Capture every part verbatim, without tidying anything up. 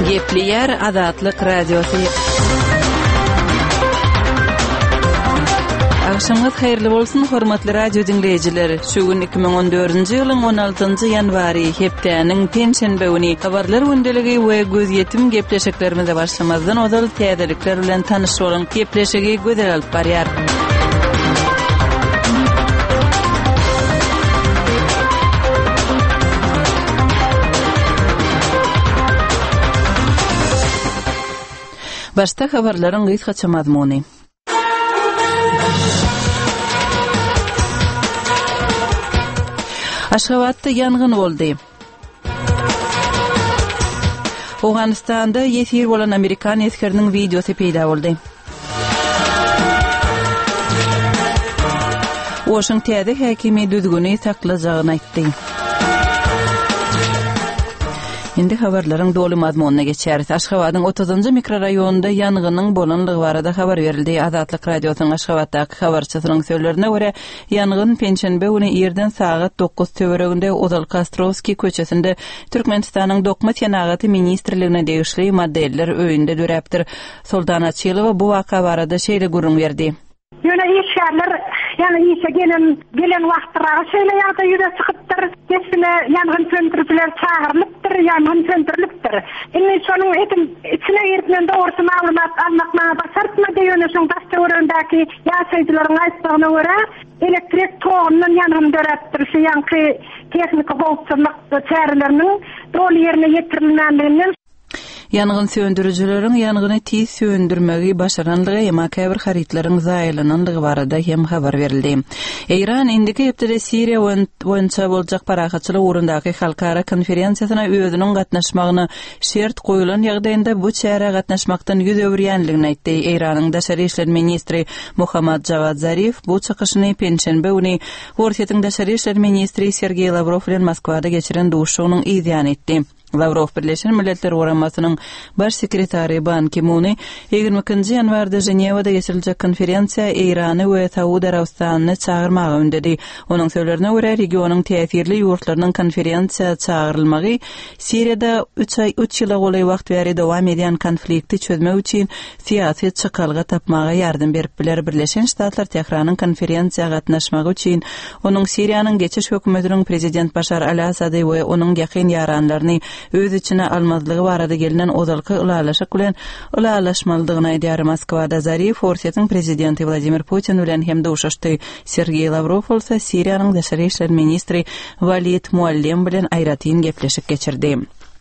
Gepleyer Azatlyk Radiosu. Akşamınız hayırlı bolsun hormatly radio dinleyijiler. Şu gün iki bin on dördünji ýylyň on altynjy ýanwary hepdeniň pensiýa bäwini habarlar gündeligi we göz ýetim gepleşiklerimize başlamazdan ozal täzelikler bilen tanyş bolan gepleşigi gözel alyp barýar. Başta habarlaryň gysgaça mazmuny. Aşgabatda ýangyn boldy. Awganistanda ýetir bolan Amerikan eskeriniň videosy peýda boldy. Washingtonda häkimi düzgüni saklajagyny aýtdy. Indi habarlaryň doly mazmunyna geçeriz. Aşgabatyň otuzynjy mikroraýonunda ýanganyň bolanlygy barada habar berildi. Azatlyk radiosynyň Aşgabatdaky habarçysynyň sözlerine görä, ýangyn pensiýa güni ýerden sagat dokuz töwereginde Ozal Kastrovski köçesinde Türkmenistanyň dokma senagaty ministrligine degişli modeller öýünde döräpdir. Soldana Çylowa bu waka barada şeýle gurrun berdi. Ýöne işgärler, ýani işe gelen gelen wagtlara şeýle ýa-da ýüre çykypdyr, geçine ýangyn söndürüpler çağırlypdyr, ýangyn söndürilipdir. Indi şonuň etim içine ýerden dogry maglumat almak maňa başartmady ýöne şoň daşdöwründäki ýaşaýjylaryň aýtdygyna görä elektrik togynyň ýangyn döräpdir. Şu ýanky tehnika bolçuluk çäreleriniň doly ýerine ýetirilmändigini Ýangyn söndürüjileriň ýangyny tiz söndürmegi başaranlygy ýa käbir haritlaryň zaýlananlygy barada hem habar berildi. Iran indiki hepde Siriýa boýunça boljak parahatçylyk urundaky halkara konferensiýasyna özüniň gatnaşmagyny şert goýulan ýagdaýynda bu çäre gatnaşmakdan ýüz öwürýänligini aýtdy. Iranyň daşary işler ministri Muhammad Javad Zarif bu çykyşyny pensiýa güni Russiýanyň daşary işler ministri Sergey Lavrov bilen Moskwada geçiren duşugynyň ýa etdi. Lavrov Birleşen Milletler Guramasının baş sekretari Ban Ki-moon ýygrymykinji ýanwarda Jenewada geçiriljek konferensiýa Irany we Saudi Arabistanyny çağırmagy öndedi. Onuň sözlerine görä regionyň täsirli ýurtlarynyň konferensiýa çağırylmagy Siriýada üç ay üç ýyla golay wagt bäri dowam edýän konflikti çözmek üçin syýasy çykalga tapmaga ýardym berip biler. Birleşen Ştatlar Tehranyň konferensiýaga gatnaşmagy üçin onuň Siriýanyň geçiş hökümetiniň prezident Başar al-Asady we onuň ýakyn ýaranlaryny öz içine almazlygy barada gelinen ozalky ulalaşyk bilen ulalaşmalydygyny aýdýar. Moskwada Zarif Russiýanyň prezidenti Vladimir Putin bilen hem duşuşdy. Sergey Lavrov bolsa Siriýanyň daşary işler ministri Walid Muallem bilen aýratyn gepleşik geçirdi.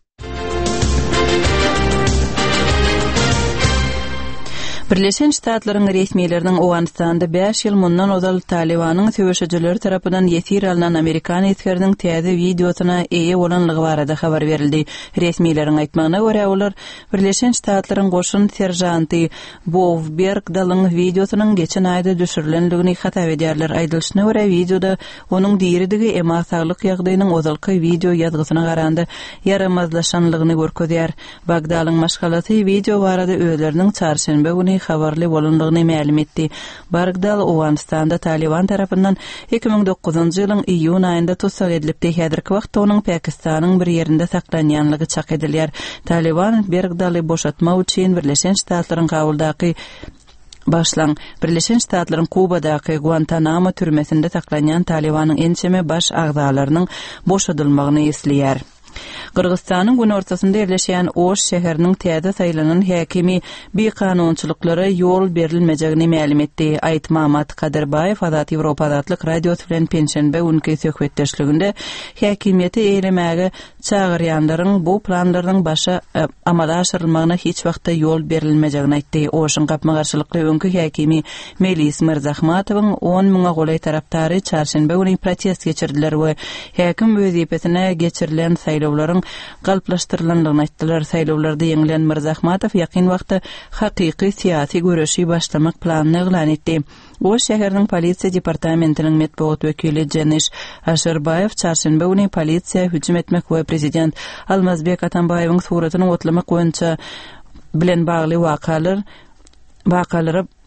Birleşen Ştatlaryň resmiýetleriniň Awganistanda beş ýyl mundan ozal Talibanyň söwüşejileri tarapyndan ýetir alynan Amerikan eskeriniň täze videosyna eýe bolanlygy barada habar berildi. Resmiýetleriň aýtmagyna görä olar Birleşen Ştatlaryň goşun serjanty Bob Berg dalyň videosynyň geçen aýda düşürilenligini hata edýärler. Aýdylyşyna görä videoda onuň diýeridigi emma saglyk ýagdaýynyň ozalky video ýazgysyna garanda yaramazlaşanlygyny görkezýär. Bagdalyň maşgalasy video barada özleriniň çarşembe güni habarly bolanlygyny ma'lum etdi. Bagdal Awganistanda Taliban tarapyndan iki bin dokuzunjy ýylyň iýun aýynda tutsak edilipdi. Häzirki wagtda onuň Pakistanyň bir ýerinde saklanýanlygy çak edilýär. Taliban Bagdaly boşatmak üçin Birleşen Ştatlaryň kabuldaky başlaň Birleşen Ştatlaryň Kubadaky Guantanamo türmesinde saklanýan Talibanyň ençeme baş agzalarynyň boşadylmagyny isleýär. Kırgızstanyň gün ortasynda ýerleşýän Oş şäheriniň täze saýlanan häkimi bir kanunçylyklary ýol berilmejegini ma'lum etdi. Aýt Mahmat Kadirbayew Azat Ýewropa Azatlyk radiosu bilen pensiýa günkü söhbetdeşliginde häkimiýeti eýlemäge çağırýanlaryň bu planlaryň başa amala aşyrylmagyna hiç wagtda ýol berilmejegini aýtdy. Oşyň gapma garşylykly öňkü häkimi Melis Mirzahmatowyň on miňe golay tarapdary çarşembe güni protest geçirdiler we häkim wezipesine geçirilen saýlawlaryň galplaşdyrylanlygyny aýtdylar. Saýlawlarda ýeňilen Mirzahmatow ýakyn wagtda hakyky syýasy görüşi başlamak planyny eglan etdi. O şäheriniň polisiýa departamentiniň medeniýet wekili Jeniş Aşyrbayew çarşembe güni polisiýa hüjüm etmek we prezident Almazbek Atambayewiň suratyny otlamak boýunça bilen bagly wakalar wakalary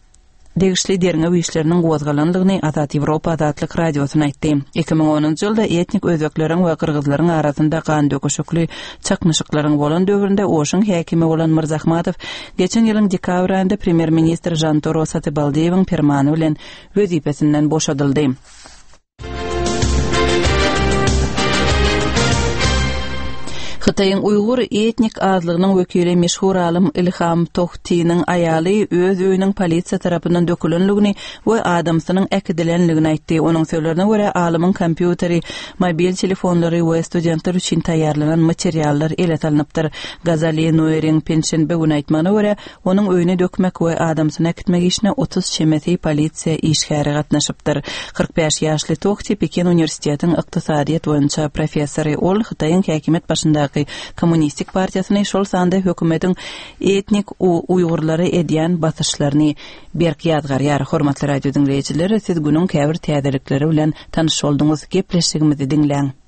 degişli derňe wiýişleriniň gozgalanlygyny Azat Ýewropa Azatlyk radiosyna aýtdy. iki ming onunçy ýylda etnik özbekleriň we kyrgyzlaryň arasynda kan döküşikli çakmyşyklaryň bolan döwründe oşuň häkimi bolan Mirzahmadow geçen ýylyň dekabr aýynda premier ministr Jantoro Satybaldiýewiň fermany bilen wezipesinden boşadyldy. Xitayın Uygur etnik azlygynyň wekili meşhur alim Ilham Tohti'nin ayaly öz öýüniň polisiýa tarapyndan dökülenligini we adamsynyň äkidilenligini aýtdy. Onuň sözlerine görä alymyň kompýuteri, mobil telefonlary we studentler üçin taýýarlanan materiallar ele alınıpdyr. Gazali Noerin Penşenbe günü aýtmana görä onuň öýüne dökmek we adamsyny äkitmek işine otuz çemeti polisiýa işgäri gatnaşypdyr. kırk beş ýaşly Tohti Pekin Universitetiň ykdysadyýat boýunça professory. Ol Xitaýyň häkimet başynda Kommunistik partiýasyny şol sanda hökümetiň etnik Uýgurlary edýän basyşlaryny berk ýazgar. Hormatly radio dinleýijileri, siz günüň käbir täzelikleri bilen tanyş boldyňyz. Gepleşigimizi dinleň.